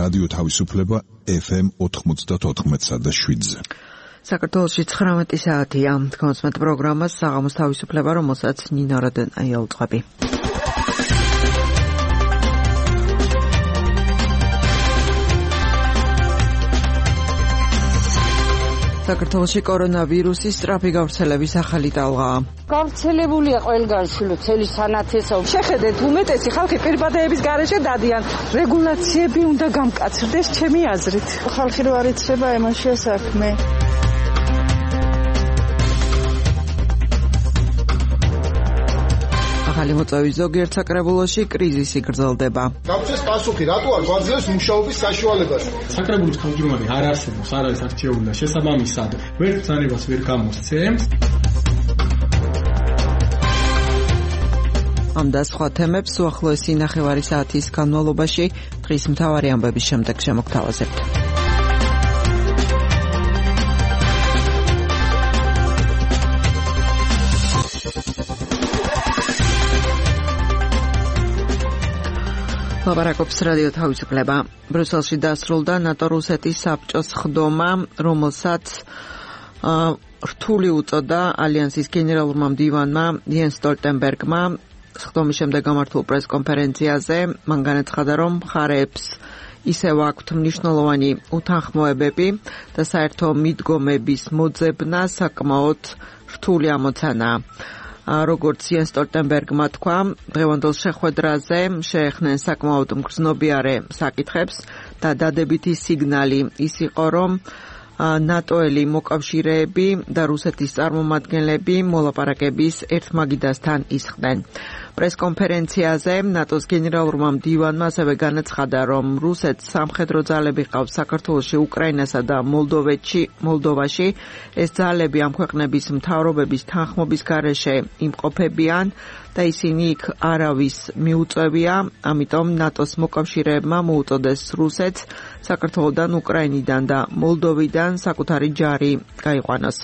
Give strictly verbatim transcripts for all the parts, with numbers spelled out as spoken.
რადიო თავისუფლება ეფ ემ ოთხმოცდაოთხ და შვიდზე. საქართველოში ცხრამეტი საათია. თქვენს პროგრამას საღამოს თავისუფლება, რომელსაც ნინა როდენაია უწყები. საქართველოში კორონავირუსის სწრაფი გავრცელების ახალი ტალღა. გავრცელებულია ყველგან ცელი სანათესო. შეხედეთ, უმეტესი ხალხი პირბადეების გარეშე დადიან. რეგულაციები უნდა გამკაცრდეს ჩემი აზრით. ხალხი რო არ იცრება ემაშია საქმე. ახალი მოწვევის ზოგიერთ საკრებულოში კრიზისი გრძელდება. გავწეს პასუხი, რატო არ გვაძლევს მუშაობის საშუალებას? საკრებულის თავმჯდომარე არ არსებობს, არ არის არჩეული და შესაბამისად ვერ ბრძანებას ვერ გამოსცემს. ამ და სხვა თემებს უახლოესი ნახევარი საათის განმავლობაში დღის მთავარი ამბების შემდეგ შემოგთავაზებთ. ლაპარაკობს რადიო თავისუფლება. ბრიუსელში დასრულდა ნატო-რუსეთის საბჭოს ხდომა, რომელსაც რთული უწოდა ალიანსის გენერალურმა მდივანმა იენს სტოლტენბერგმა. ხდომის შემდეგ გამართულ პრესკონფერენციაზე მან განაცხადა, რომ მხარეებს ისევ აქვთ მნიშვნელოვანი უთანხმოებები და საერთო მიდგომების მოძებნა საკმაოდ რთული ამოცანაა. როგორც იენს სტოლტენბერგმა თქვა, დღევანდელ შეხვედრაზე შეეხნენ საკმაოდ მგრძნობიარე საკითხებს და დადებითი სიგნალი ის იყო, რომ ნატოელი მოკავშირეები და რუსეთის წარმომადგენლები მოლაპარაკების ერთმაგიდასთან ისხდნენ. პრესკონფერენციაზე ნატოს გენერალურმა მდივანმა ასევე განაცხადა, რომ რუსეთს სამხედრო ძალები ყავს საქართველოში, უკრაინასა და მოლდოვეთში, მოლდოვაში. ეს ძალები ამ ქვეყნების მთავრობების თანხმობის გარეშე იმყოფებიან და ისინი იქ არავის მიუწევია, ამიტომ ნატოს მოკავშირეებმა მოუწოდეს რუსეთს საქართველოდან, უკრაინიდან და მოლდოვიდან საკუთარი ჯარი გაიყვანოს.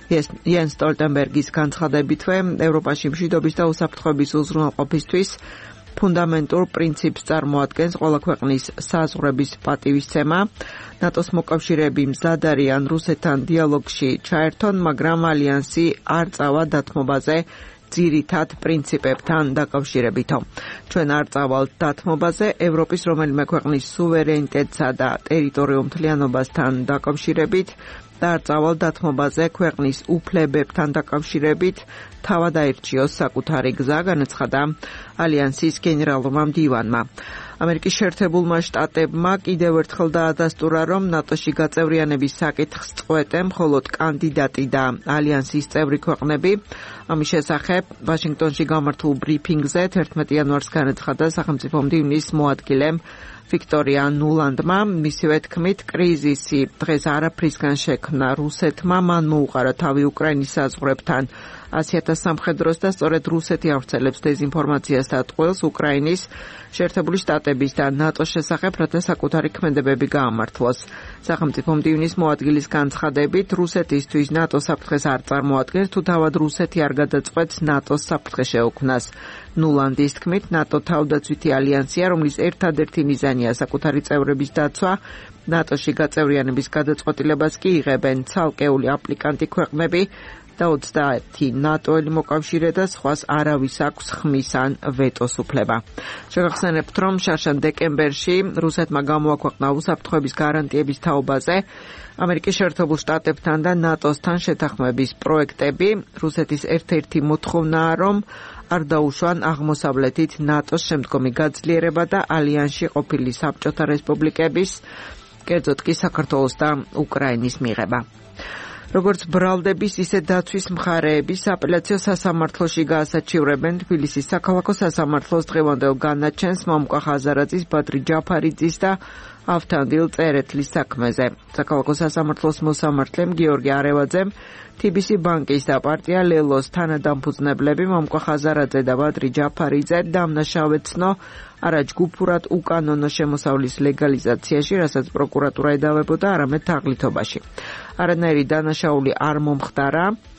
იენს სტოლტენბერგის განცხადებითვე ევროპაში მშვიდობის და უსაფრთხოების უზრუნველყოფისთვის ფუნდამენტურ პრინციპს წარმოადგენს ყველა ქვეყნის საზღვრების პატივისცემა. ნატოს მოკავშირეები მზად არიან რუსეთთან დიალოგში ჩაერთონ, მაგრამ ალიანსი არ წავა დათმობაზე ძირითად პრინციპებთან დაკავშირებითო. ჩვენ არ წავალთ დათმობაზე ევროპის რომელიმე ქვეყნის სუვერენიტეტსა და ტერიტორიულ მთლიანობასთან დაკავშირებით და არ წავალთ დათმობაზე ქვეყნის უფლებებთან დაკავშირებით, თავად აირჩიოს საკუთარი გზა, განაცხადა ალიანსის გენერალურმა მდივანმა. ამერიკის შეერთებულმა შტატებმა კიდევ ერთხელ დაადასტურა, რომ ნატოში გაწევრიანების საკითხს წყვეტენ მხოლოდ კანდიდატი და ალიანსის წევრი ქვეყნები. ამის შესახებ ვაშინგტონში გამართულ ბრიფინგზე თერთმეტი იანვარს განაცხადა სახელმწიფო მდივნის მოადგილემ ვიქტორია ნულანდმა. მისივე თქმით, კრიზისი დღეს არაფრისგან შექმნა რუსეთმა, მან მოუყარა თავი უკრაინის საზღვრებთან ასი ათას სამხედროს და სწორედ რუსეთი ავრცელებს დეზინფორმაციას და ტყუილს უკრაინის, შეერთებული შტატების და ნატოს შესახებ, რათა საკუთარი ქმედებები გაამართლოს. სახელმწიფო მდივნის მოადგილის განცხადებით, რუსეთისთვის ნატოს საფრთხეს არ წარმოადგენს, თუ თავად რუსეთი არ გადაწყვეტს ნატოს საფრთხე შეუქმნას. ნულანდის თქმით, ნატო თავდაცვითი ალიანსია, რომლის ერთადერთი მიზანია საკუთარი წევრების დაცვა. ნატოში გაწევრიანების გადაწყვეტილებას კი იღებენ ცალკეული აპლიკანტი ქვეყნები და ოცდაათი ნატოელი მოკავშირე და სხვას არავის აქვს ხმის ან ვეტოს უფლება. შეგახსენებთ, რომ შარშან დეკემბერში რუსეთმა გამოაქვეყნა უსაფრთხოების გარანტიების თაობაზე ამერიკის შეერთებულ შტატებთან და ნატოსთან შეთანხმების პროექტები. რუსეთის ერთ-ერთი მოთხოვნაა, რომ არ დაუშვან აღმოსავლეთით ნატოს შემდგომი გაძლიერება და ალიანსში ყოფილი საბჭოთა რესპუბლიკების, კერძოდ კი საქართველოს და უკრაინის მიღება. როგორც ბრალდების, ისე დაცვის მხარეების აპელაციო სასამართლოში გაასაჩივრებენ თბილისის საქალაქო სასამართლოს დღევანდელ განაჩენს მამუკა ხაზარაძის, ბადრი ჯაფარიძის და ავთანდილ წერეთლის საქმეზე. საქალაქო სასამართლოს მოსამართლემ გიორგი არევაძემ თი ბი სი ბანკის და პარტია ლელოს თანადამფუძნებლები მამუკა ხაზარაძე და ბადრი ჯაფარიძე დამნაშავეცნო არაჯგუფურად უკანონო შემოსავლის ლეგალიზაციაში, რასაც პროკურატურა ედავებოდა, არამედ თაღლითობაში. არანაირი დანაშაული არ მომხდარა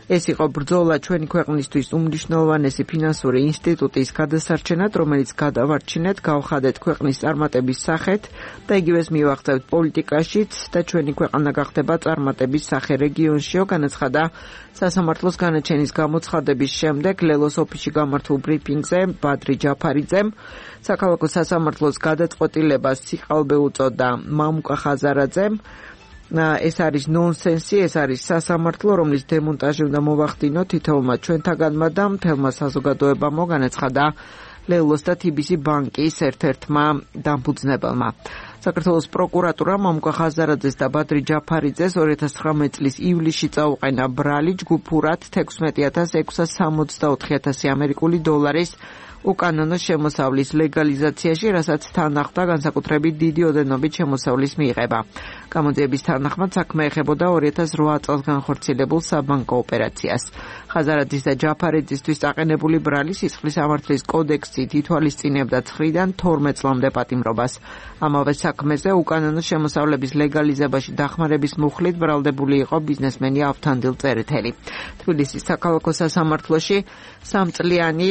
ეს იყო ბრძოლა ჩვენი ქვეყნისთვის უმნიშვნელოვანესი ფინანსური ინსტიტუტის გადასარჩენად, რომელიც გადავარჩინეთ, გავხადეთ ქვეყნის წარმატების სახეთ და იგივეს მივახცევთ პოლიტიკაშიც და ჩვენი ქვეყანა გახდება წარმატების სახე რეგიონშიო, განაცხადა სასამართლოს განაჩენის გამოცხადების შემდეგ ლელოს ოფისში გამართულ ბრიფინგზე ბადრი ჯაფარიძემ. საქალაქო სასამართლოს გადაწყვეტილებას სიყალბე უწოდა მამუკა ხაზარაძემ. ეს არის ნონსენსი, ეს არის სასამართლო, რომლის დემონტაჟი უნდა მოვახდინოთ თითოეულმა ჩვენთაგანმა და მთელმა საზოგადოებამ, განაცხადა ლელოს და თიბისი ბანკის ერთ-ერთმა დამფუძნებელმა. საქართველოს პროკურატურა მამუკა ხაზარაძეს და ბადრი ჯაფარიძეს ორი ათას ცხრამეტი წლის ივლისში წაუყენა ბრალი ჯგუფურად თექვსმეტი ათას ექვსას სამოცდაოთხი ათასი ამერიკული დოლარის უკანონო შემოსავლის ლეგალიზაციაში, რასაც თან ახლდა განსაკუთრებით დიდი ოდენობით შემოსავლის მიღება. გამოძიების თანახმად საქმე ეხებოდა ორი ათას რვა წელს განხორციელებულ საბანკო ოპერაციას. ხაზარაძის და ჯაფარიძისთვის წაყენებული ბრალი სისხლის სამართლის კოდექსით ითვალისწინებდა ცხრიდან თორმეტ წლამდე პატიმრობას. ამავე საქმეზე უკანონო შემოსავლების ლეგალიზებაში დახმარების მუხლით ბრალდებული იყო ბიზნესმენი ავთანდილ წერეთელი. თბილისის საქალაქო სასამართლოში სამწლიანი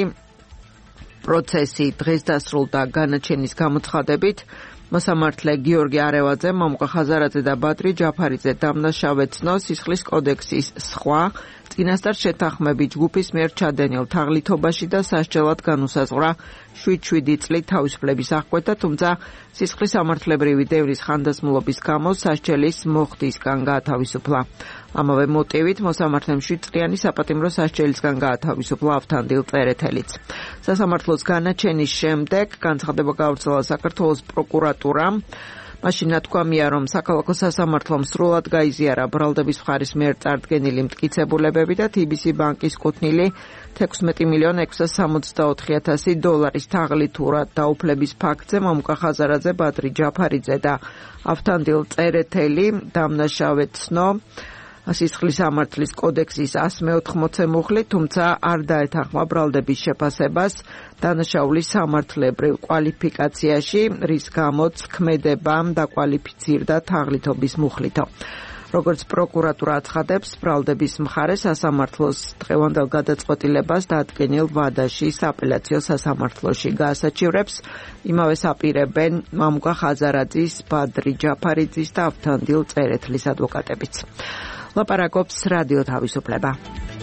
პროცესი დღეს დასრულდა განაჩენის გამოცხადებით. მოსამართლე გიორგი არევაძე, მამუკა ხაზარაძე და ბადრი ჯაფარიძე დამნაშავეცნო სისხლის კოდექსის სხვა წინასწარ შეთანხმებით ჯგუფის მიერ ჩადენილ თაღლითობაში და სასჯელად განუსაზღვრა შვიდ შვიდი წლით თავისუფლების აღკვეთა, თუმცა სისხლის სამართლებრივი დევრის ხანდაზმულობის გამო სასჯელის მოხდისგან გაათავისუფლა. ამავე მოტივით მოსამართლემ შვიდ წლიანი საპატიმრო სასჯელისგან გაათავისუფლა ავთანდილ წერეთელიც. სასამართლოს განაჩენის შემდეგ განცხადება გავრცელა საქართველოს პროკურატურამ. მაშინ ნათქვამია, რომ საქალაქო სასამართლომ სრულად გაიზიარა ბრალდების მხარის მიერ წარდგენილი მტკიცებულებები და თიბისი ბანკის კუთვნილი თექვსმეტი მილიონი ექვსას სამოცდაოთხი ათასი დოლარის თაღლითურად დაუფლების ფაქტზე მამუკა ხაზარაძე, ბადრი ჯაფარიძე და ავთანდილ წერეთელი დამნაშავეცნო სისხლის სამართლის კოდექსის ასი მეოთხმოცე მუხლით, თუმცა არ დაეთანხმა ბრალდების შეფასებას დანაშაულის სამართლებრივ კვალიფიკაციაში, რის გამოც ქმედებამ დაკვალიფიცირდა თაღლითობის მუხლითო. როგორც პროკურატურა აცხადებს, ბრალდების მხარე სასამართლოს დღევანდელ გადაწყვეტილებას დადგენილ ვადაში სააპელაციო სასამართლოში გაასაჩივრებს. იმავეს აპირებენ მამუკა ხაზარაძის, ბადრი ჯაფარიძის და ავთანდილ წერეთლის ადვოკატებიც. ლაპარაკობს რადიო თავისუფლება.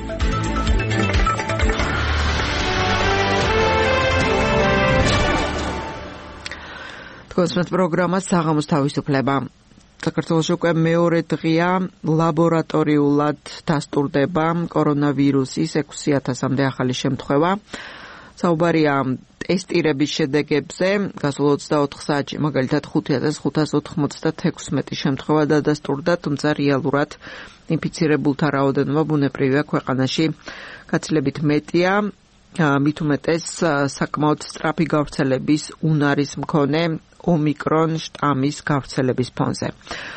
თქვენს პროგრამას საღამოს თავისუფლება. საქართველოში უკვე მეორე დღეა ლაბორატორიულად დასტურდება კორონავირუსის ექვსი ათასამდე ახალი შემთხვევა. საუბარია ტესტირების შედეგებზე, გასულ ოცდაოთხ საათში მაგალითად ხუთი ათას ხუთას ოთხმოცდათექვსმეტი შემთხვევა დადასტურდა, თუმცა რეალურად ინფიცირებულთა რაოდენობა ბუნებრივია ქვეყანაში გაცილებით მეტია. მით უმეტეს საკმაოდ სწრაფი გავრცელების უნარის მქონე ომიკრონ შტამის გავრცელების ფონზე.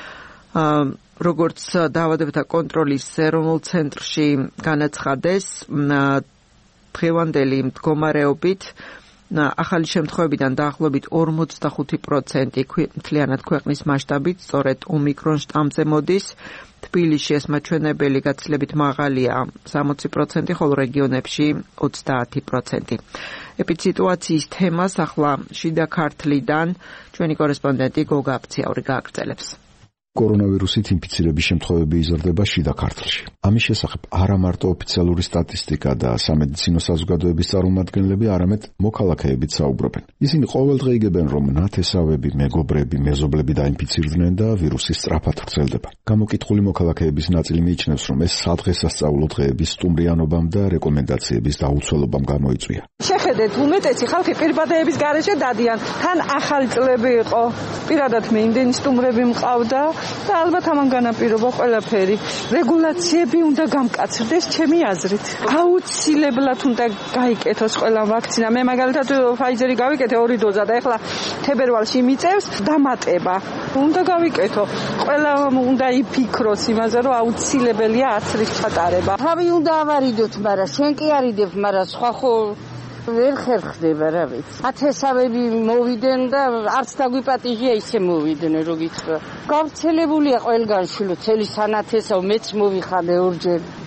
როგორც დაავადებათა კონტროლის ეროვნულ ცენტრში განაცხადეს, დღევანდელი მდგომარეობით ახალი შემთხვევებიდან დაახლოებით ორმოცდახუთი პროცენტი მთლიანად ქვეყნის მასშტაბით სწორედ ომიკრონ შტამზე მოდის. თბილისში ეს მაჩვენებელი გაცილებით მაღალია სამოცი პროცენტი, ხოლო რეგიონებში ოცდაათი პროცენტი. ეპიდსიტუაციის თემას ახლა შიდა ქართლიდან ჩვენი კორესპონდენტი გოგა აფციაური გააგრძელებს. კორონავირუსით ინფიცირების შემთხვევები იზრდება შიდა ქართლში. ამის შესახებ არა მარტო ოფიციალური სტატისტიკა და სამედიცინო საზოგადოების წარმომადგენლები, არამედ მოქალაქეებიც საუბრობენ. ისინი ყოველდღე იგებენ, რომ ნათესავები, მეგობრები, მეზობლები დაინფიცირდნენ და ვირუსი სწრაფად ვრცელდება. გამოკითხული მოქალაქეების ნაწილი მიიჩნევს, რომ ეს სადღესასწაულო დღეების სტუმრიანობამ და რეკომენდაციების დაუცველობამ გამოიწვია. შეხედეთ, უმეტესი ხალხი პირბადეების გარეშე დადიან. თან ახალი წლები იყო, პირადად მე იმდენი სტუმრები მყავდა. და ალბათ ამან განაპირობა ყველაფერი. რეგულაციები უნდა გამკაცრდეს ჩემი აზრით. აუცილებლად უნდა გაიკეთოს ყველა ვაქცინა. მე მაგალითად ფაიზერი გავიკეთე ორი დოზა და ეხლა თებერვალში მიწევს დამატება. უნდა გავიკეთო. ყველა უნდა იფიქროს იმაზე, რომ აუცილებელია აცრის ჩატარება. თავი უნდა ავარიდოთ, მაგრამ შენ კი არიდებ, მაგრამ სხვა ხო ვერ ხერხდება რა ვიცი. ათესავები მოვიდნენ და არც დაგვიპატიჟია ისე მოვიდნენ, რო გითხრა. გავრცელებულია ყველგან შილო, წელი სანათესავ მეც მოვიხადე ორჯერ.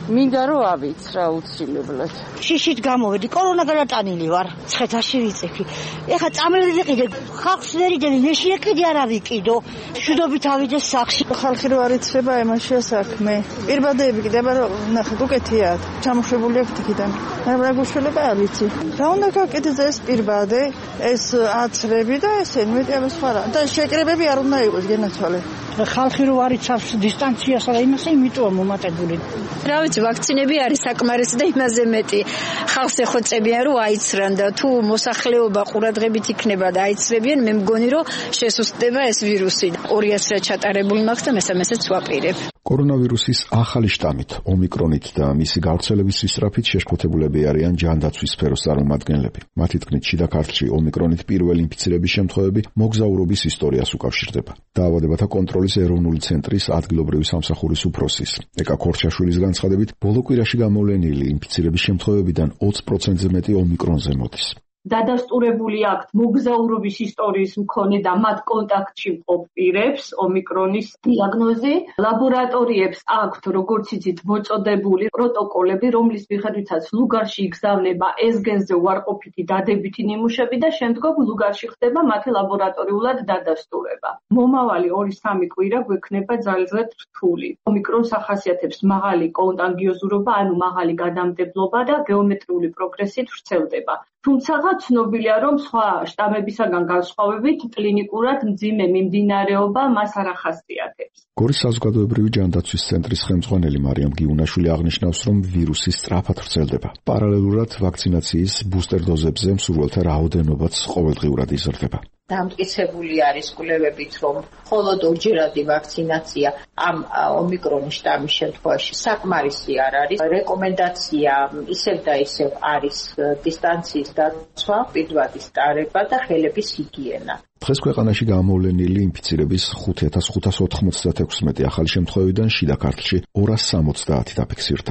მინდა რომ ავიც რა უცილებლად. შიშით გამოვედი, კორონა გადატანილი ვარ. ცხედაში ვიწიფი. ეხა წამლები ვიყიდე, ხალხს ვერ იდები, მე შეეკიდე არ ავიკიდო. შუდობით ავიდე სახში. ხალხი რო არ იცრება ემაშია საქმე. პირბადეები კიდევ რა ნახეთ უკეთიათ. ჩამოშვებული აქვს იქიდან. რა გუშველება არ ვიცი. რა უნდა გაკეთდეს ეს პირბადე, ეს აცრები და ესენი მეტი ამის სხვა რა. და შეკრებები არ უნდა იყოს გენაცვალე. ხალხი რო არ იცავს დისტანციას და იმასე იმიტომ მომატებული. რა ვიცი, ვაქცინები არის საკმარისი და იმაზე მეტი. ხალხს ეხოცებიან რომ აიცრან და თუ მოსახლეობა ყურადღებით იქნება და აიცრებიან, მე მგონი რომ შესუსტდება ეს ვირუსი. ორი ასრა ჩატარებული მაქვს და მესამესაც ვაპირებ. კორონავირუსის ახალი შტამით, ომიკრონით და მისი გავრცელების სისწრაფით შეშფოთებულები არიან ჯანდაცვის სფეროს წარმომადგენლები. მათი თქმით, შიდა ქართლში ომიკრონით პირველი ინფიცირების შემთხვევები მოგზაურობის ისტორიას უკავშირდება. დაავადებათა კონტროლის ეროვნული ცენტრის ადგილობრივი სამსახურის უფროსის ეკა ქორჩაშვილის განცხადებით, ბოლო კვირაში გამოვლენილი ინფიცირების შემთხვევებიდან ოცი პროცენტზე მეტი ომიკრონზე მოდის. დადასტურებული აქვთ მოგზაურობის ისტორიის მქონე და მათ კონტაქტში მყოფ პირებს ომიკრონის დიაგნოზი. ლაბორატორიებს აქვთ, როგორც იცით, მოწოდებული პროტოკოლები, რომლის მიხედვითაც ლუგარში იგზავნება ეს გენზე უარყოფითი დადებითი ნიმუშები და შემდგომ ლუგარში ხდება მათი ლაბორატორიულად დადასტურება. მომავალი ორი სამი კვირა გვექნება ძალზედ რთული. ომიკრონს ახასიათებს მაღალი კონტაგიოზურობა, ანუ მაღალი გადამტებლობა და გეომეტრიული პროგრესით ვრცელდება. თუმცა ცნობილია, რომ სხვა შტამებისაგან განსხვავებით კლინიკურად მძიმე მიმდინარეობა მას არ ახასიათებს. გორის საზოგადოებრივი ჯანდაცვის ცენტრის ხელმძღვანელი მარიამ გიუნაშვილი აღნიშნავს, რომ ვირუსი სწრაფად ვრცელდება. პარალელურად ვაქცინაციის ბუსტერ დოზებზე მსურველთა რაოდენობაც ყოველდღიურად იზრდება. დამტკიცებული არის კვლევებით, რომ მხოლოდ ორჯერადი ვაქცინაცია ამ ომიკრონის შტამის შემთხვევაში საკმარისი არ არის. რეკომენდაცია ისევ და ისევ არის დისტანციის დაცვა, პირვადის ტარება და ხელების ჰიგიენა. დღეს ქვეყანაში გამოვლენილი ინფიცირების ხუთ ათას ხუთას ოთხმოცდაექვსმეტი ახალი შემთხვევიდან შიდა ქართლში ორას სამოცდაათი დაფიქსირდა.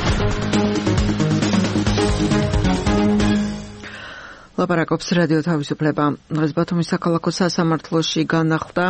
ლაპარაკობს რადიო თავისუფლება. დღეს ბათუმის საქალაქო სასამართლოში განახლდა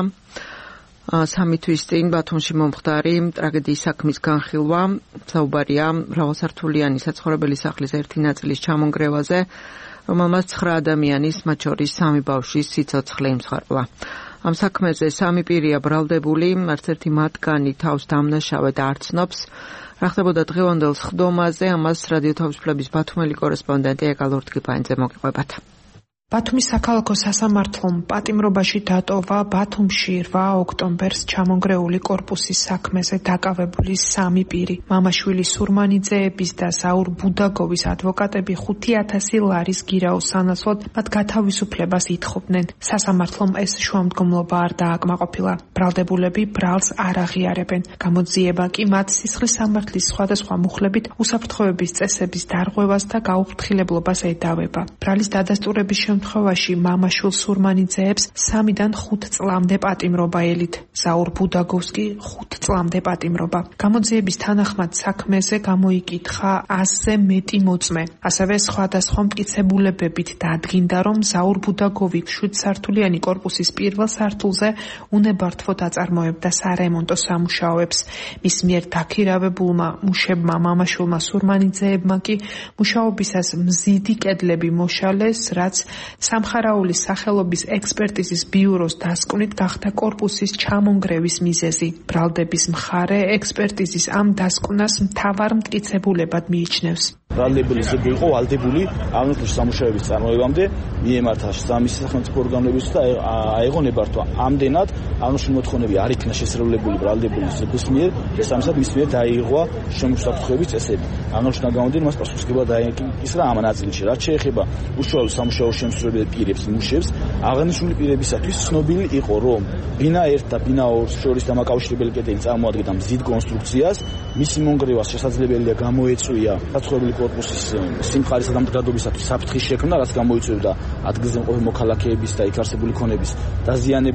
სამი თვის წინ ბათუმში მომხდარი ტრაგედიის საქმის განხილვა. საუბარია მრავალსართულიანი საცხოვრებელი სახლის ერთი ნაწილის ჩამონგრევაზე, რომელმაც ცხრა ადამიანის, მათ შორის სამი ბავშვის სიცოცხლე იმსხვრევა. ამ საქმეზე სამი პირია ბრალდებული, არც ერთი მათგანი თავს დამნაშავედ არ ცნობს. რა ხდებოდა დღევანდელ სხდომაზე, ამას რადიო თავისუფლების ბათუმელი კორესპონდენტი ეკა ლორთგიფანიძე მოგიყვებათ. ბათუმის საქალაქო სასამართლომ პატიმრობაში დატოვა ბათუმში რვა ოქტომბერს ჩამონგრეული კორპუსის საქმეზე დაკავებული სამი პირი. მამაშვილი სურმანიძეების და ზაურ ბუდაგოვის ადვოკატები ხუთი ათასი ლარის გირაოს სანაცვლოდ მათ გათავისუფლებას ითხოვდნენ. სასამართლომ ეს შუამდგომლობა არ დააკმაყოფილა. ბრალდებულები ბრალს არ აღიარებენ. გამოძიება კი მათ სისხლის სამართლის სხვადასხვა მუხლებით უსაფრთხოების წესების დარღვევას და გაუფრთხილებლობას ედავება. ბრალის დადასტურების შემთხვევაში მამაშვილ სურმანიძეებს სამიდან ხუთ წლამდე პატიმრობა ელით. ზაურ ბუდაგოვს კი ხუთ წლამდე პატიმრობა. გამოძიების თანახმად საქმეზე გამოიკითხა ასზე მეტი მოწმე. ასევე სხვადასხვა მტკიცებულებებით დადგინდა, რომ ზაურ ბუდაგოვი შვიდსართულიანი კორპუსის პირველ სართულზე უნებართვოდ აწარმოებდა სარემონტო სამუშაოებს. მის მიერ დაქირავებულმა მუშებმა მამაშვილმა სურმანიძეებმა კი მუშაობისას მზიდი კედლები მოშალეს, რაც სამხარაულის სახელობის ექსპერტიზის ბიუროს დასკვნით გახდა კორპუსის ჩამონგრევის მიზეზი. ბრალდების მხარე ექსპერტიზის ამ დასკვნას მთავარ მტკიცებულებად მიიჩნევს. ბრალდებული ზეპი იყო ვალდებული აღნიშნული სამუშაოების წარმოებამდე მიემართა სამი სახელმწიფო ორგანოების და აიღო ნებართვა. ამდენად აღნიშნული მოთხოვნები არ იქნა შესრულებული ბრალდებული ზეპის მიერ და სამისად მის მიერ დაიღო შემოსაფრთხოების წესები. აღნიშნული გამოდენ მას პასუხისმგებლად დაიკისრა ამ ნაწილში. რაც შეეხება უშუალო სამუშაო შემსრულებელ პირებს, მუშებს, აღნიშნული პირებისათვის ცნობილი იყო, რომ ბინა ერთ და ბინა ორს შორის დამაკავშირებელი კედელი წარმოადგენდა მზიდ კონსტრუქციას, მისი მონგრევა შესაძლებელია გამოეწვია საცხოვრებელი კორპუსის სიმხარისა და მდგრადობისათვის საფრთხის შექმნა, რაც გამოიწვევდა ადგილზე მყოფი მოქალაქეების და იქ არსებული ქონების დაზიანებას.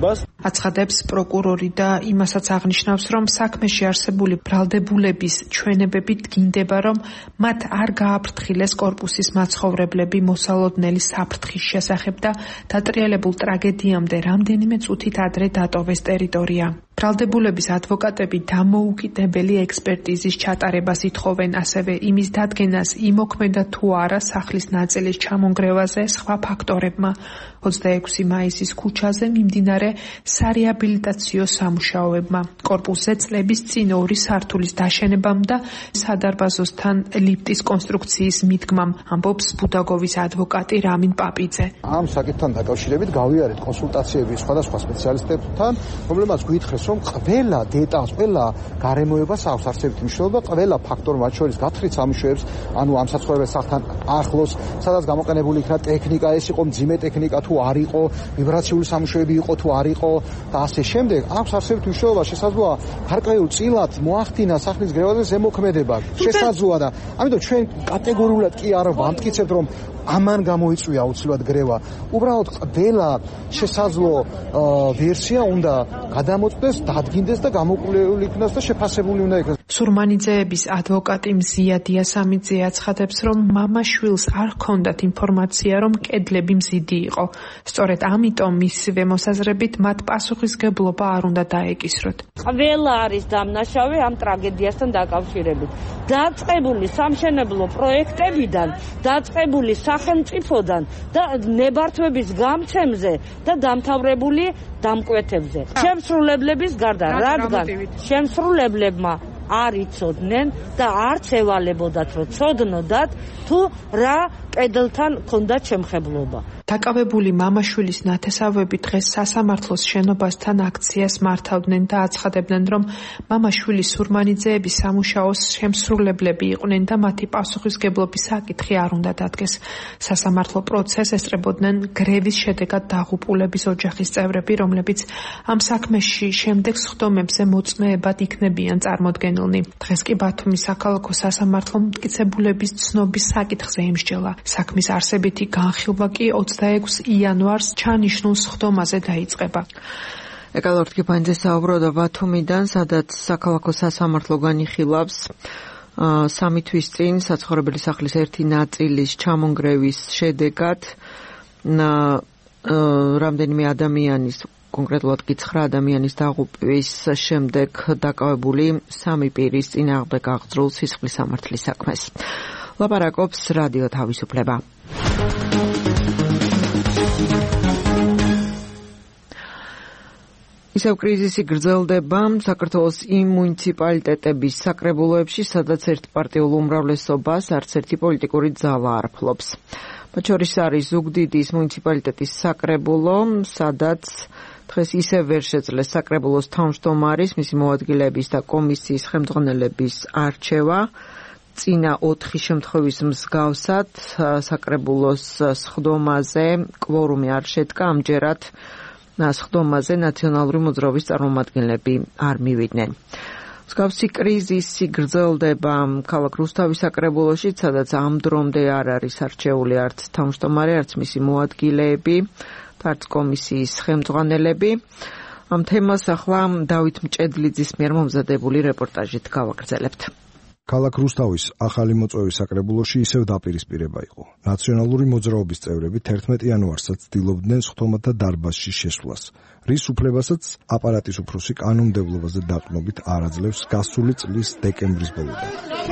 აცხადებს პროკურორი და იმასაც აღნიშნავს, რომ საქმეში არსებული ბრალდებულების ჩვენებები დგინდება, რომ მათ არ გააფრთხილეს კორპუსის მაცხოვრებლები მოსალოდნელი საფრთხის შესახებ და დატრიალებულ ტრაგედიამდე რამდენიმე წუთით ადრე დატოვეს ტერიტორია. ბრალდებულების ადვოკატები დამოუკიდებელი ექსპერტიზის ჩატარებას ითხოვენ, ასევე იმის დადგენას იმოქმედა თუ არა სახლის ნაწილის ჩამონგრევაზე სხვა ფაქტორებმა. ოცდაექვსი მაისის ქუჩაზე მიმდინარე სარეაბილიტაციო სამუშაოებმა, კორპუსზე წლების წინ ორი სართულის დაშენებამ და სადარბაზოსთან ლიფტის კონსტრუქციის მიდგმამ, ამბობს ბუდაგოვის ადვოკატი რამინ პაპიძე. ამ საკითხთან დაკავშირებით გავიარეთ კონსულტაციები სხვადასხვა სპეციალისტებთან, რომლებმაც გვითხრეს, რომ ყველა დეტალს, ყველა გარემოებას აქვს არსებითი მნიშვნელობა, ყველა ფაქტორი მათ შორის გათხრით სამუშაოებს, ანუ ამ საცხოვრებელ სახლთან ახლოს, სადაც გამოყენებული იქნა ტექნიკა, ეს იყო მძიმე ტექნიკა თუ არ იყო, ვიბრაციული სამუშაოები იყო თუ არ იყო და ასე შემდეგ. აქვს არსებითი მნიშვნელობა, შესაძლოა გარკვეულ წილად მოახდინა სახლის გრევაზე ზემოქმედება. შესაძლოა და ამიტომ ჩვენ კატეგორიულად კი არ ვამტკიცებთ, რომ ამან გამოიწვია აუცილებლად გრევა. უბრალოდ ყველა შესაძლო ვერსია უნდა გადამოწდეს, დადგინდეს და გამოკვლეული იქნას და შეფასებული უნდა იქნას. სურმანიძეების ადვოკატი მზია დიასამიძე აცხადებს, რომ მამაშვილს არ ჰქონდათ ინფორმაცია, რომ კედლები მზიდი იყო. სწორედ ამიტომ მისივე მოსაზრებით მათ პასუხისგებლობა არ უნდა დაეკისროთ. ყველა არის დამნაშავე ამ ტრაგედიასთან დაკავშირებით. დაწყებული სამშენებლო პროექტებიდან, დაწყებული სახელმწიფოდან და ნებართვების გამცემზე და დამთავრებული დამკვეთებზე. შემსრულებლების გარდა, რადგან შემსრულებლებმა არ იცოდნენ და არც ევალებოდათ, რომ ცოდნოდათ თუ რა კედელთან ქონდათ შემხებლობა. დაკავებული მამაშვილის ნათესავები დღეს სასამართლოს შენობასთან აქციას მართავდნენ და აცხადებდნენ, რომ მამაშვილის სურმანიძეების სამუშაოს შემსრულებლები იყვნენ და მათი პასუხისგებლობის საკითხი არ უნდა დადგეს. სასამართლო პროცესს ესწრებოდნენ გრევის შედეგად დაღუპულების ოჯახის წევრები, რომლებიც ამ საქმეში შემდეგ სხდომებზე მოწმეებად იქნებიან წარმოდგენილნი. დღეს კი ბათუმის საქალაქო სასამართლო მტკიცებულების ცნობის საკითხზე იმსჯელა. საქმის არსებითი განხილვა კი ოცდაექვსი იანვარს ჩანიშნულ სხდომაზე დაიწყება. ეკალორთ გიფანძე საუბრობდა ბათუმიდან, სადაც საქალაქო სასამართლო განიხილავს სამი თვის წინ საცხოვრებელი სახლის ერთი ნაწილის ჩამონგრევის შედეგად რამდენიმე ადამიანის, კონკრეტულად კი ცხრა ადამიანის დაღუპვის შემდეგ დაკავებული სამი პირის წინააღმდეგ აღძრულ სისხლის სამართლის საქმეს. ლაპარაკობს რადიო თავისუფლება. ისევ კრიზისი გრძელდება საქართველოს იმ მუნიციპალიტეტების საკრებულოებში, სადაც ერთპარტიულ უმრავლესობას არც ერთი პოლიტიკური ძალა არ ფლობს. მათ შორის არის ზუგდიდის მუნიციპალიტეტის საკრებულო, სადაც დღეს ისევ ვერ შეძლეს საკრებულოს თავმჯდომარის, მისი მოადგილეების და კომისიის ხელმძღვანელების არჩევა. წინა ოთხი შემთხვევის მსგავსად საკრებულოს სხდომაზე კვორუმი არ შედგა, ამჯერად სხდომაზე ნაციონალური მოძრაობის წარმომადგენლები არ მივიდნენ. მსგავსი კრიზისი გრძელდება ქალაქ რუსთავის საკრებულოში, სადაც ამ დრომდე არ არის არჩეული არც თავმჯდომარე, არც მისი მოადგილეები, არც კომისიის ხელმძღვანელები. ამ თემას ახლა დავით მჭედლიძის მიერ მომზადებული რეპორტაჟით გავაგრძელებთ. ქალაქ რუსთავის ახალი მოწვევის საკრებულოში ისევ დაპირისპირება იყო. ნაციონალური მოძრაობის წევრები თერთმეტ იანვარსაც ცდილობდნენ სხდომათა დარბაზში შესვლას, რის უფლებასაც აპარატის უფროსი კანონმდებლობაზე დაყრდნობით არ აძლევს გასული წლის დეკემბრის ბოლოდან.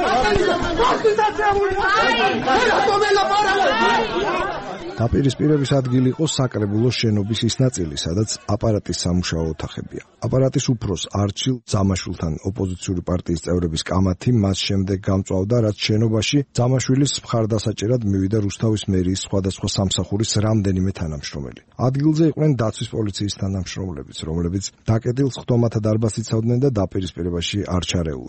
დაპირისპირების ადგილი იყო საკრებულოს შენობის ის ნაწილი, სადაც აპარატის სამუშაო ოთახებია. აპარატის უფროს არჩილ ძამაშვილთან ოპოზიციური პარტიის წევრების კამათი მას შემდეგ გამწვავდა, რაც შენობაში ძამაშვილის მხარდასაჭერად მივიდა რუსთავის მერიის სხვადასხვა სამსახურის რამდენიმე თანამშრომელი. ადგილზე იყვნენ დაცვის პოლიციის თანამშრომლებიც, რომლებიც დაკეტილ სხდომათა დარბაზს იცავდნენ და დაპირისპირებაში არ ჩარეულან.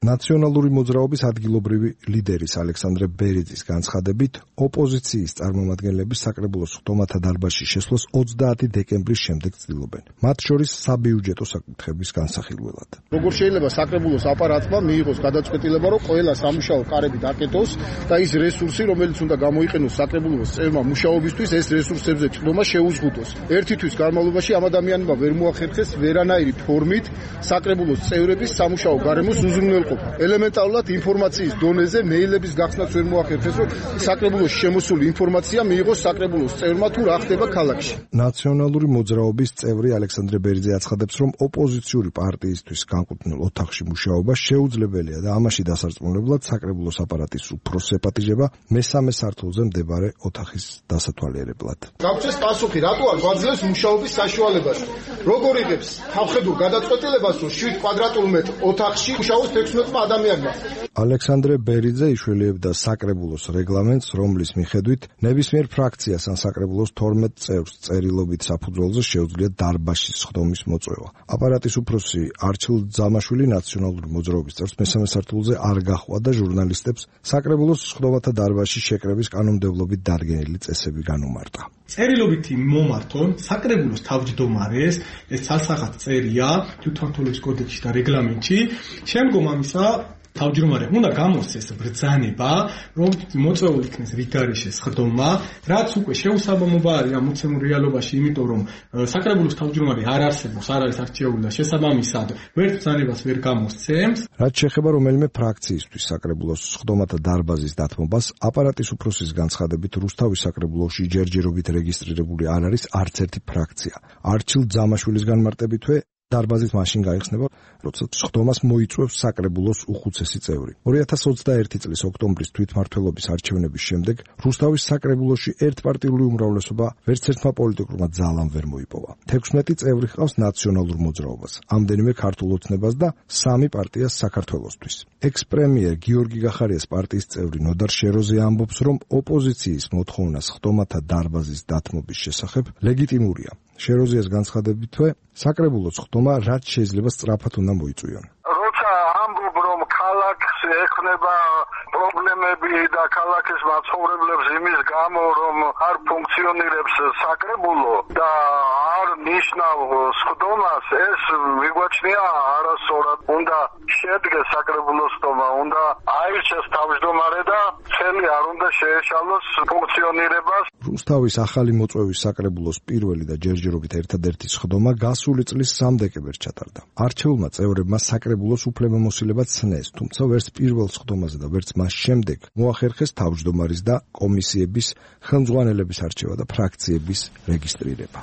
ნაციონალური მოძრაობის ადგილობრივი ლიდერის ალექსანდრე ბერიძის განცხადებით, ოპოზიციის წარმომადგენლები საკრებულოს ხდომათა დარბაზში შესვლას ოცდაათი დეკემბრის შემდეგ ცდილობენ. მათ შორის საბიუჯეტო საკითხების განსახილველად. როგორ შეიძლება საკრებულოს აპარატმა მიიღოს გადაწყვეტილება, რომ ყველა სამუშაო კარები დაკეტოს და ის რესურსი, რომელიც უნდა გამოიყენოს საკრებულოს წევრმა მუშაობისთვის, ეს რესურსებზე წვდომა შეუზღუდოს. ერთი თვის განმავლობაში ამ ადამიანებმა ვერ მოახერხეს ვერანაირი ფორმით საკრებულოს წევრების სამუშაო გარემოს უზრუნველყოფა. ელემენტარულად ინფორმაციის დონეზე მეილების გახსნაც ვერ მოახერხეს, რომ საკრებულოს შემოსული ინფორმაცია მიიღოს საკრებულოს წევრმა თუ რა ხდება ქალაქში. ნაციონალური მოძრაობის წევრი ალექსანდრე ბერიძე აცხადებს, რომ ოპოზიციური პარტიისთვის განკუთვნილ ოთახში მუშაობა შეუძლებელია და ამაში დასარწმუნებლად საკრებულოს აპარატის უფროს ეპატიჟება მესამე სართულზე მდებარე ოთახის დასათვალიერებლად. გაგვცეს პასუხი, რატო არ გვაძლევს მუშაობის საშუალებაში? როგორ იღებს თავხედურ გადაწყვეტილებას, რომ შვიდ კვადრატულ მეტრ ოთახში მუშაობს თექვსმეტმა ადამიანმა? ალექსანდრე ბერიძე იშველიებდა საკრებულოს რეგლამენტს, რომლის მიხედვით ნებისმიერ ფრაქციას ან საკრებულოს თორმეტ წევრს წერილობით საფუძველზე შეუძლია დარბაზში სხდომის მოწვევა. აპარატის უფროსი არჩილ ძამაშვილი ნაციონალური მოძრაობის წევრს მესამე სართულზე არ გაჰყვა და ჟურნალისტებს საკრებულოს სხდომათა დარბაზში შეკრების კანონმდებლობით დადგენილი წესები განუმარტა. წერილობითი მომართონ საკრებულოს თავმჯდომარეს, ეს სასახად წერია თვითმმართველობის კოდექსში და რეგლამენტში. შემდგომ ამისა თავმჯდომარე უნდა გამოსცეს ბრძანება, რომ მოწვეული იქნეს რიგგარეშე სხდომა, რაც უკვე შეუსაბამობა არის ამ მოცემულ რეალობაში, იმიტომ რომ საკრებულოს თავმჯდომარე არ არსებობს, არ არის არჩეული და შესაბამისად ვერ ბრძანებას ვერ გამოსცემს. რაც შეეხება რომელიმე ფრაქციისთვის საკრებულოს სხდომათა დარბაზის დათმობას, აპარატის უფროსის განცხადებით რუსთავის საკრებულოში ჯერჯერობით რეგისტრირებული არ არის არც ერთი ფრაქცია. არჩილ ძამაშვილის განმარტებითვე დარბაზით მაშინ გაიხსნება, როცა სხდომას მოიწვევს საკრებულოს უხუცესი წევრი. ორი ათას ოცდაერთი წლის ოქტომბრის თვითმმართველობის არჩევნების შემდეგ რუსთავის საკრებულოში ერთპარტიული უმრავლესობა ვერც ერთმა პოლიტიკურმა ძალამ ვერ მოიპოვა. თექვსმეტი წევრი ჰყავს ნაციონალურ მოძრაობას, ამდენიმე ქართულ ოცნებას და სამი პარტიას საქართველოსთვის. ექს-პრემიერ გიორგი გახარიას პარტიის წევრი ნოდარ შეროზე ამბობს, რომ ოპოზიციის მოთხოვნა სხდომათა დარბაზის დათმობის შესახებ ლეგიტიმურია. შეროზიას განცხადებითვე, საკრებულოს სხდომა რაც შეიძლება სწრაფად უნდა მოიწვიონ. როცა ამბობ, რომ ქალაქს ექნება პრობლემები და ქალაქის მაცხოვრებლებს იმის გამო, რომ არ ფუნქციონირებს საკრებულო და არ ნიშნავ სხდომას, ეს მიგვაჩნია არასწორად. უნდა შედგეს საკრებულოს სხდომა, უნდა აირჩეს თავმჯდომარე და ხელი არ უნდა შეეშალოს ფუნქციონირებას. რუსთავის ახალი მოწვევის საკრებულოს პირველი და ჯერჯერობით ერთადერთი სხდომა გასული წლის სამი დეკემბერს ჩატარდა. არჩეულმა წევრებმა საკრებულოს უფლებამოსილება ცნეს, თუმცა ვერც პირველ სხდომაზე და ვერც მას შემდეგ მოახერხეს თავმჯდომარის და კომისიების, ხელმძღვანელების არჩევა და ფრაქციების რეგისტრირება.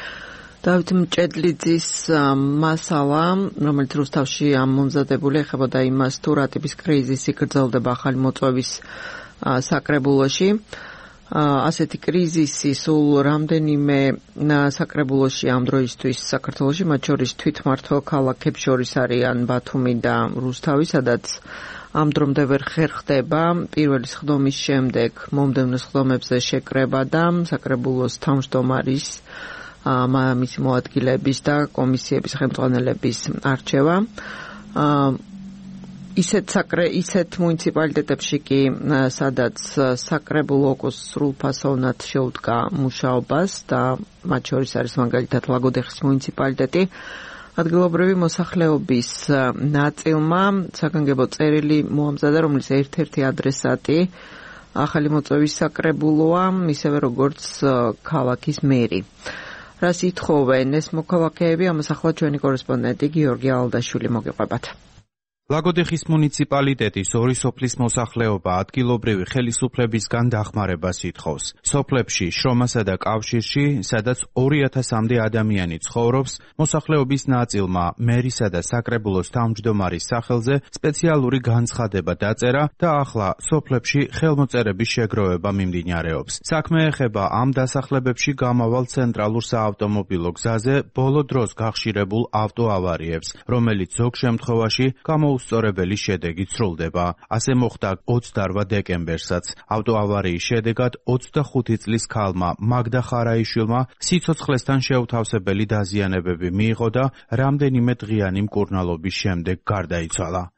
დავით მჭედლიძის მასალა, რომელიც რუსთავში მომზადებული, ეხებოდა იმას, თუ რა ტიპის კრიზისი გრძელდება ახალი მოწვევის საკრებულოში. ასეთი კრიზისი სულ რამდენიმე საკრებულოში ამ დროისთვის საქართველოში, მათ შორის თვითმმართველ ქალაქებს შორის არიან ბათუმი და რუსთავი, სადაც ამ დრომდე ვერ ხერხდება პირველი სხდომის შემდეგ მომდევნო სხდომებზე შეკრება და საკრებულოს თავმჯდომარის, მისი მოადგილების და კომისიების ხელმძღვანელების არჩევა. ისეთ საკრე ისეთ მუნიციპალიტეტებში კი, სადაც საკრებულო სრულფასოვნად შეუდგა მუშაობას და მათ შორის არის მაგალითად ლაგოდეხის მუნიციპალიტეტი, ადგილობრივი მოსახლეობის ნაწილმა საგანგებო წერილი მოამზადა, რომლის ერთ-ერთი ადრესატი ახალი მოწვევის საკრებულოა, ისევე როგორც ქალაქის მერი. რას ითხოვენ ეს მოქალაქეები, ამას ახლა ჩვენი კორესპონდენტი გიორგი ალდაშვილი მოგიყვებათ. ლაგოდეხის მუნიციპალიტეტის ორი სოფლის მოსახლეობა ადგილობრივი ხელისუფლებისგან დახმარებას ითხოვს. სოფლებში, შრომასა და კავშირში, სადაც ორი ათასამდე ადამიანი ცხოვრობს, მოსახლეობის ნაწილმა მერისა და საკრებულოს თავმჯდომარის სახელზე სპეციალური განცხადება დაწერა და ახლა სოფლებში ხელმოწერების შეგროვება მიმდინარეობს. საქმე ეხება ამ დასახლებებში გამავალ ცენტრალურ საავტომობილო გზაზე ბოლო დროს გახშირებულ ავტოავარიებს, რომელიც ზოგ შემთხვევაში გამო უსწორებელი შედეგით სრულდება. ასე მოხდა ოცდაორ დეკემბერსაც. ავტოავარიის შედეგად ოცდახუთი წლის ქალმა მაგდა ხარაიშვილმა სიცოცხლესთან შეუთავსებელი დაზიანებები მიიღო და რამდენიმე დღიანი მკურნალობის შემდეგ გარდაიცვალა.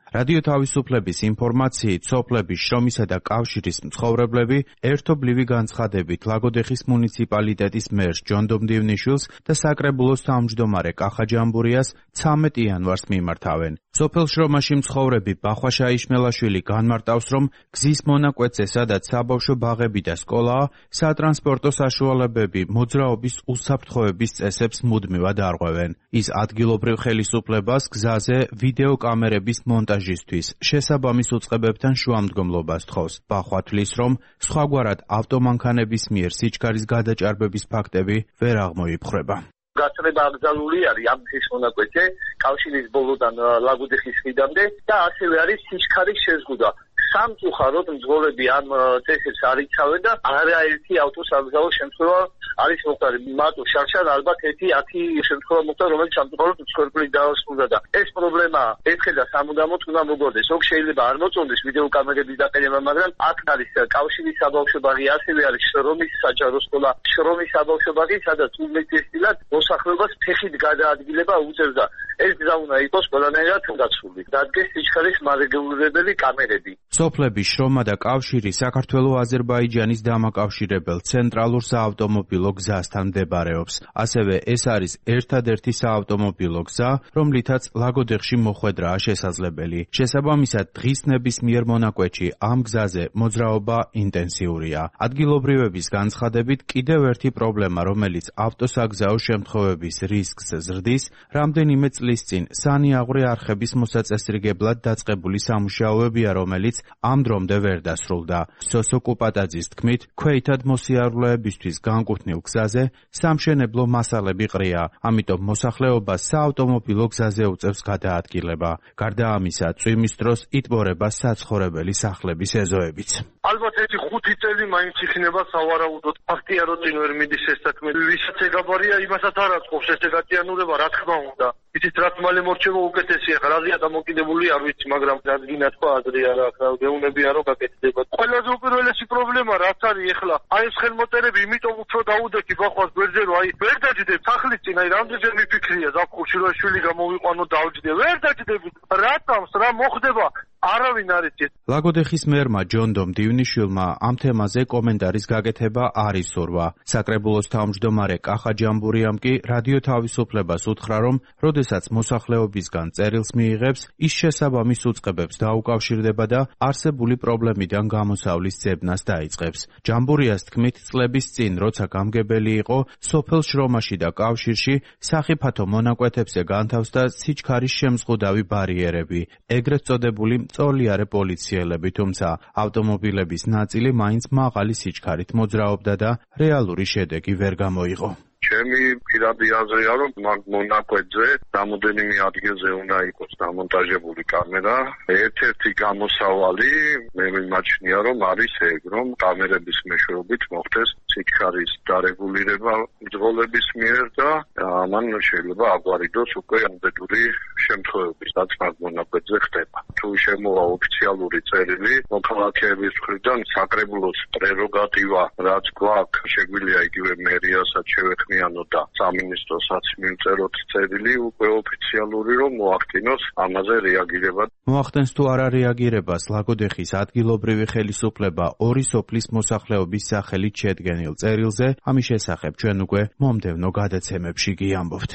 რადიო თავისუფლების ინფორმაციით, სოფლების შრომისა და კავშირის მცხოვრებლები ერთობლივი განცხადებით ლაგოდეხის მუნიციპალიტეტის მერს ჯონ დომდივნიშვილს და საკრებულოს თავმჯდომარე კახა ჯამბურიას ცამეტ იანვარს მიმართავენ. სოფელ შრომაში მცხოვრები ბახვა შაიშმელაშვილი განმარტავს, რომ გზის მონაკვეთზე, სადაც საბავშვო ბაღები და სკოლაა, სატრანსპორტო საშუალებები მოძრაობის უსაფრთხოების წესებს მუდმივად არღვევენ. ის ადგილობრივ ხელისუფლებას გზაზე ვიდეო კამერების მონტაჟისთვის შესაბამის უწყებებთან შუამდგომლობას თხოვს. ბახვა თვლის, რომ სხვაგვარად ავტომანქანების მიერ სიჩქარის გადაჭარბების ფაქტები ვერ აღმოიფხვრება. გაწრება აკრძალული არის ამ გზის მონაკვეთზე კავშირის ბოლოდან ლაგოდეხის ხიდამდე და ასევე არის სიჩქარის შეზღუდვა. სამწუხაროდ მძღოლები ამ წესებს არ იცავენ და არაერთი ავტოსაბზაო შემთხვევა არის მოხდარი. მარტო შარშან ალბათ ერთი ათი შემთხვევა მოხდა, რომელიც სამწუხაროდ მსხვერპლით დაასრულა და ეს პრობლემა ერთხელ და სამუდამოდ უნდა მოგოდეს. ოღ შეიძლება არ მოწონდეს ვიდეო კამერების დაყენება, მაგრამ აქ არის კავშირის საბავშვო ბაღი, ასევე არის შრომის საჯარო სკოლა, შრომის საბავშვო ბაღი, სადაც უმეტესწილად მოსახლეობას ფეხით გადაადგილება უწევდა. ეს გზა უნდა იყოს ყველანაირად დაცული. დადგეს სიჩქარის მარეგულირებელი კამერები. სოფლების შრომა და კავშირი საქართველო-აზერბაიჯანის დამაკავშირებელ ცენტრალურ საავტომობილო გზასთან მდებარეობს. ასევე ეს არის ერთადერთი საავტომობილო გზა, რომლითაც ლაგოდეხში მოხვედრაა შესაძლებელი. შესაბამისად, დღის ნებისმიერ მონაკვეთში ამ გზაზე მოძრაობა ინტენსიურია. ადგილობრივების განცხადებით, კიდევ ერთი პრობლემა, რომელიც ავტოსაგზაო შემთხვევების რისკს ზრდის, რამდენიმე წლის წინ სანიაღვრე არხების მოსაწესრიგებლად დაწყებული სამუშაოებია, რომელიც ამ დრომდე ვერ დასრულდა. სოსო კუპატაძის თქმით, ქვეითად მოსიარულეებისთვის განკუთვნილ გზაზე სამშენებლო მასალები ყრია, ამიტომ მოსახლეობას საავტომობილო გზაზე უწევს გადაადგილება. გარდა ამისა, წვიმის დროს იტბორება საცხოვრებელი სახლების ეზოებიც. ალბათ ერთი ხუთი წელი მაინც იქნება სავარაუდოდ. ფაქტია, რომ წინ ვერ მიდის ეს საქმე. ვისაც ეგაბარია, იმასაც არ აწყობს ეს ეგატიანურება, რა თქმა უნდა. იცით, რაც მალე მორჩება უკეთესია. რაზეა დამოკიდებული არ ვიცი, მაგრამ რადგინა თქვა აზრი არა აქვს, გეუნებია რომ გაკეთდება. ყველაზე უპირველესი პრობლემა რაც არის ეხლა, აი ეს ხელმოწერები, იმიტომ უფრო დაუდექი ბახვას გვერდზე, რომ აი ვერ დაჯდებ სახლის წინ, აი რამდენჯერ მიფიქრია ზაფხულში რომ შვილი გამოვიყვანო დავჯდე, ვერ დაჯდები. რატომს რა მოხდება? არავინ არ იცის. ლაგოდეხის მერმა ჯონ დომდივნიშვილმა ამ თემაზე კომენტარის გაკეთება არ ისურვა. საკრებულოს თავმჯდომარე კახა ჯამბურიამ კი რადიო თავისუფლებას უთხრა, რომ როდესაც მოსახლეობისგან წერილს მიიღებს, ის შესაბამის უწყებებს დაუკავშირდება და არსებული პრობლემიდან გამოსავლის ძებნას დაიწყებს. ჯამბურიას თქმით, წლების წინ, როცა გამგებელი იყო, სოფელ შრომაში და კავშირში სახიფათო მონაკვეთებზე განთავსდა სიჩქარის შემზღუდავი ბარიერები, ეგრეთ წოდებული მწოლიარე პოლიციელები, თუმცა ავტომობილების ნაწილი მაინც მაღალი სიჩქარით მოძრაობდა და რეალური შედეგი ვერ გამოიღო. ჩემი პირადი აზრია, რომ მაგ მონაკვეთზე რამოდენიმე ადგილზე უნდა იყოს დამონტაჟებული კამერა. ერთ-ერთი გამოსავალი მე მიმაჩნია, რომ არის ეგ, რომ კამერების მეშვეობით მოხდეს სიჩქარის დარეგულირება მძღოლების მიერ და ამან შეიძლება აგვარიდოს უკვე ამდენური შემთხვევები, რაც მაგ მონაკვეთზე ხდება. თუ შემოვა ოფიციალური წერილი მოქალაქეების მხრიდან, საკრებულოს პრეროგატივა, რაც გვაქვს, შეგვიძლია იგივე მერიასაც შევეხმიანო და სამინისტროსაც მივწეროთ წერილი უკვე ოფიციალური, რომ მოახდინოს ამაზე რეაგირება. მოახდენს თუ არა რეაგირებას ლაგოდეხის ადგილობრივი ხელისუფლება ორი სოფლის მოსახლეობის სახელით შედგენილ წერილზე, ამის შესახებ ჩვენ უკვე მომდევნო გადაცემებში გიამბობთ.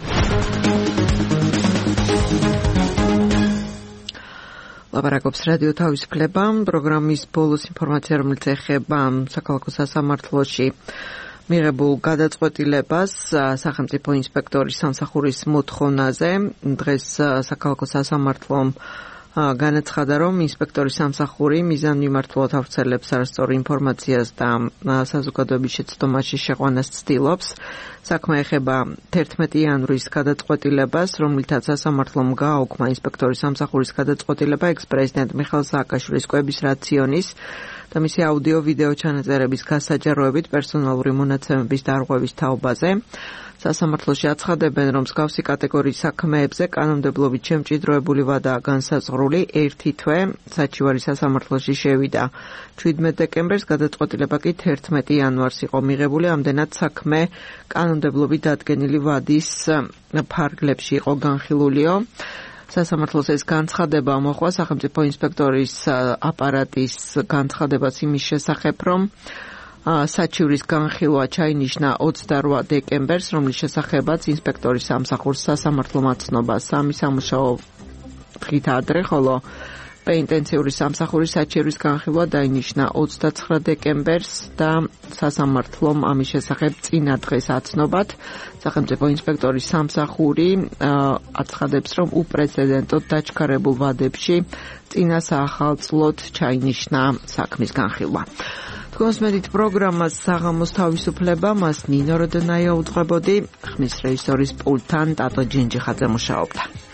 ლაპარაკობს რადიო თავისუფლება, პროგრამის ბოლოს ინფორმაცია, რომელიც ეხება საქალაქო სასამართლოში მიღებულ გადაწყვეტილებას სახელმწიფო ინსპექტორის სამსახურის მოთხოვნაზე. დღეს საქალაქო სასამართლომ განაცხადა, რომ ინსპექტორის სამსახური მიზანმიმართულად ავრცელებს არასწორ ინფორმაციას და საზოგადოების შეცდომაში შეყვანას ცდილობს. საქმე ეხება თერთმეტი იანვრის გადაწყვეტილებას, რომლითაც სასამართლომ გააუქმა ინსპექტორის სამსახურის გადაწყვეტილება ექს-პრეზიდენტ მიხეილ სააკაშვილის კვების რაციონის და მისი აუდიო-ვიდეო ჩანაწერების გასაჯაროებით პერსონალური მონაცემების დარღვევის თაობაზე. სასამართლოში აცხადებენ, რომ მსგავსი კატეგორიის საქმეებზე კანონმდებლობით შემჭიდროებული ვადაა განსაზღვრული. ერთი თვე საჩივარი სასამართლოში შევიდა ჩვიდმეტ დეკემბერს, გადაწყვეტილება კი თერთმეტი იანვარს იყო მიღებული. ამდენად საქმე კანონმდებლობით დადგენილი ვადის ფარგლებში იყო განხილულიო. სასამართლოს ეს განცხადება მოხდა სახელმწიფო ინსპექტორის აპარატის განცხადებას იმის შესახებ, რომ საჩივრის განხილვა ჩაინიშნა ოცდარვა დეკემბერს, რომლის შესახებაც ინსპექტორის სამსახურს სასამართლომ აცნობა სამი სამუშაო დღით ადრე, ხოლო პენიტენციური სამსახურის საჩივრის განხილვა დაინიშნა ოცდაცხრა დეკემბერს და სასამართლომ ამის შესახებ წინა დღეს აცნობად სახელმწიფო ინსპექტორის სამსახური აცხადებს, რომ უპრეცედენტოდ დაჩქარებულ ვადებში წინა საახალწლოდ ჩაინიშნა საქმის განხილვა. თქვენს მედით პროგრამას საღამოს თავისუფლება, მას ნინო როდონაია უძღვებოდი, ხმის რეჟისორის პულტთან ტატო ჯინჯიხაძე მუშაობდა.